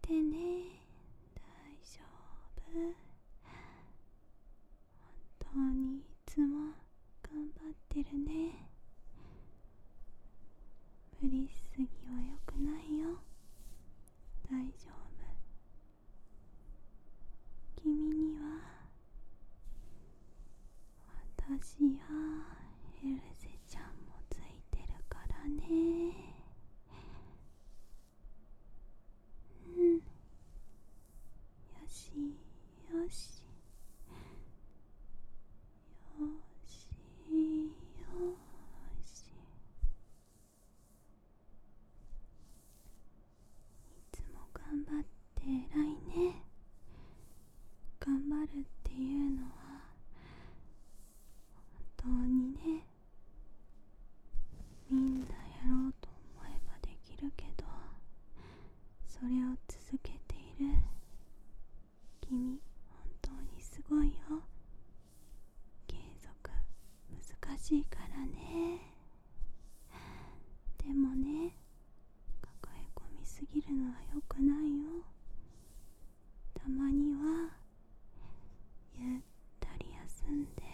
てね。大丈夫。本当にいつも頑張ってるね。無理しすぎは良くないよ。大丈夫。君には私やエルゼちゃんもついてるからね。よしよしよしよし。いつも頑張って偉いね。頑張るっていうのは本当にね、みんなやろうと思えばできるけど、それを続けている君、本当にすごいよ。継続難しいからね。でもね、抱え込みすぎるのは良くないよ。たまにはゆったり休んで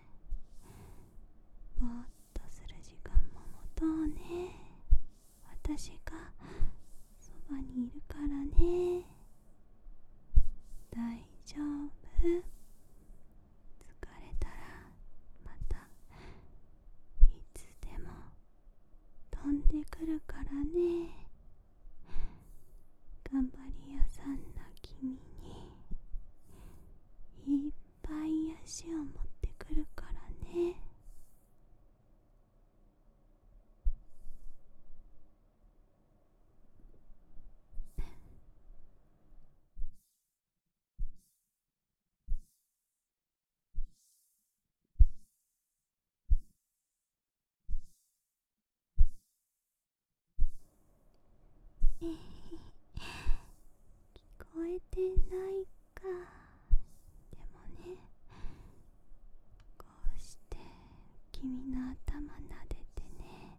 ぼーっとする時間も持とうね。私がそばにいるからね。大丈夫。疲れたらまたいつでも飛んでくるからね。頑張り屋さんな君にいっぱい足を持ってくるからね。聞こえてないか。でもね、こうして君の頭撫でてね、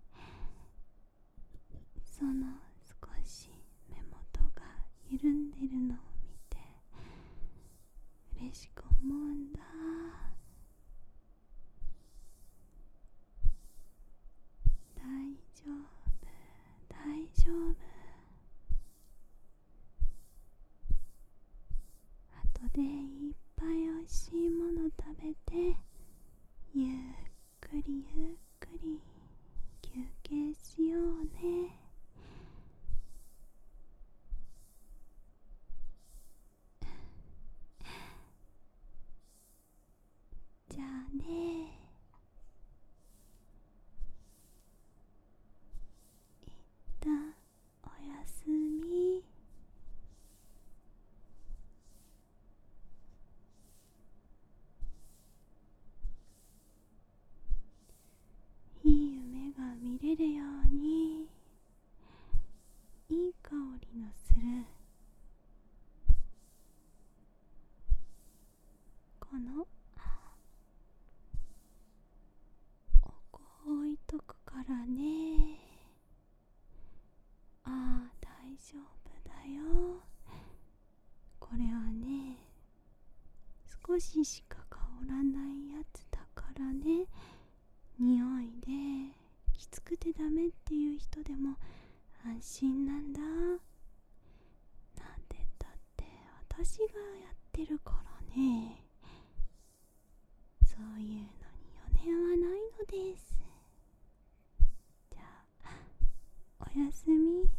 その少し目元が緩んでるのを見て嬉しく思うんだ。大丈夫大丈夫。後でいっぱいおいしいもの食べて、ゆっくりゆっくり休憩しようね。じゃあね、一旦おやすみ。いい夢が見れるように、いい香りのするこのお香を置いとくからね。ああ、大丈夫だよ。これはね、少ししか香らないやつだからね。匂いできつくてダメっていう人でも安心なんだ。なんてだって私がやってるからね。そういうのに余念はないのです。じゃあおやすみ。